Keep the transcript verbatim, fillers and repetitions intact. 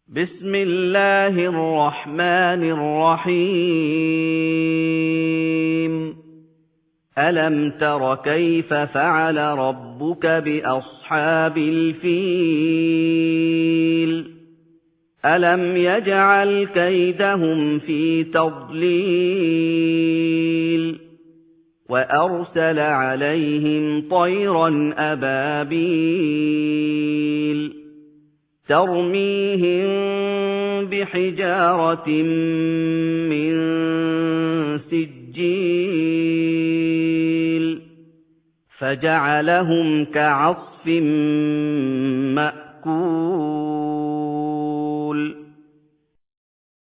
بسم الله الرحمن الرحيم ألم تر كيف فعل ربك بأصحاب الفيل ألم يجعل كيدهم في تضليل وأرسل عليهم طيرا أبابيل ترميهم بحجارة من سجيل فجعلهم كعصف مأكول